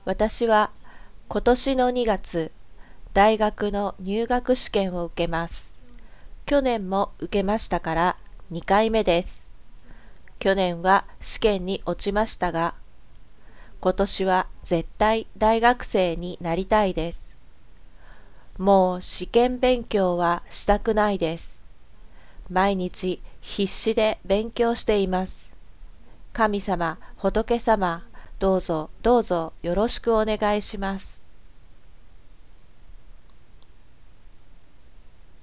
私は今年の2月、大学の入学試験を受けます。去年も受けましたから2回目です。去年は試験に落ちましたが、今年は絶対大学生になりたいです。もう試験勉強はしたくないです。毎日必死で勉強しています。神様、仏様、どうぞどうぞよろしくお願いします。